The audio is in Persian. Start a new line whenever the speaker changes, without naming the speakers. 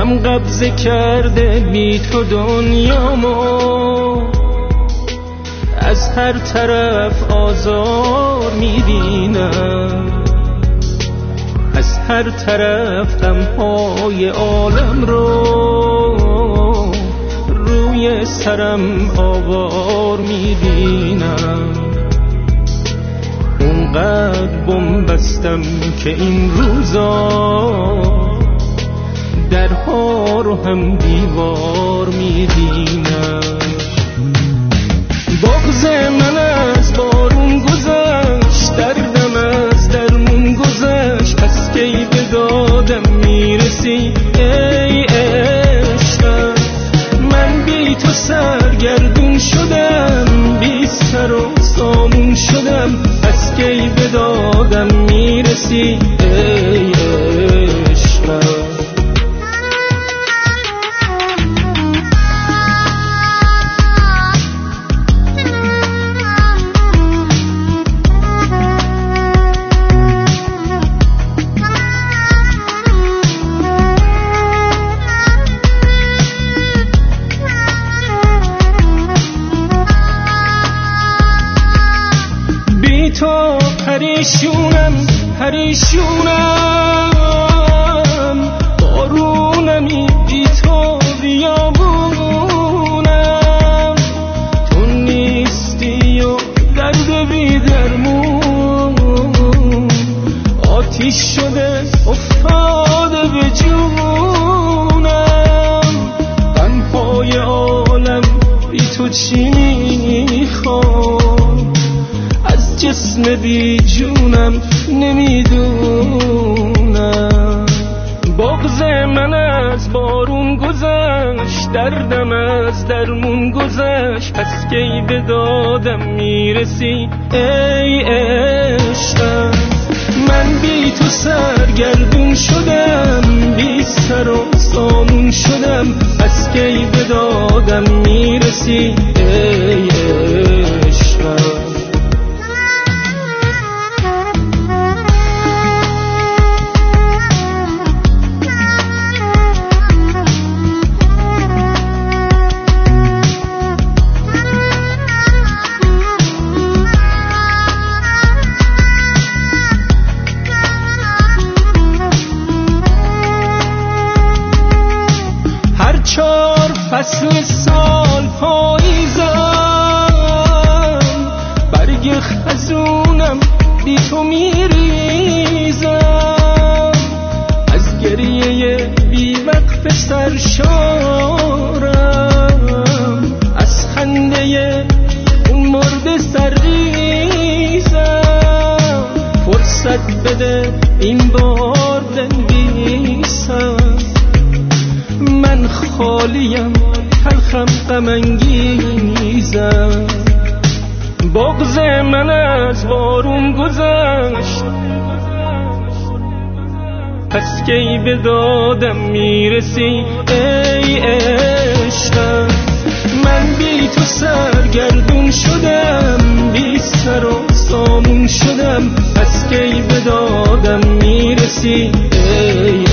غم قبضه کرده بی تو دنیامو، از هر طرف آزار میبینم، از هر طرف غمهای عالم رو روی سرم آوار میبینم. اونقدر بم بستم که این روزا درها رو هم دیوار میبینم. بغض من از بارون گذشت، دردم از درمون گذشت، پس کی به دادم میرسی ای عشقم. من بی تو سرگردون شدم، بی سر و سامون شدم، پس کی به دادم میرسی ای عشقم. تو پریشونم پریشونم، بارونمی بی تو بیابونم. تو نیستی و درد بی درمون، آتیش شده افتاده به جونم. غمهای عالم بی تو چی میخوام، جسم بی جونم نمیدونم. بغض من از بارون گذشت، دردم از درمون گذشت، پس کی به دادم میرسی ای عشقم. من بی تو سرگردون شدم، بی سر و سامون شدم، پس کی به دادم میرسی ای عشقم. چار فصل سال پاییزم، برگ خزونم بی تو میریزم. از گریه بی وقف سرشارم، از خنده اون مرد سرریزم. فرصت بده این بار بنویسم، من خالیم تلخم غم انگیزم. بغض من از بارون گذشت، پس کی به دادم میرسی ای عشقم. من بی تو سرگردون شدم، بی سر و سامون شدم، پس کی به دادم میرسی ای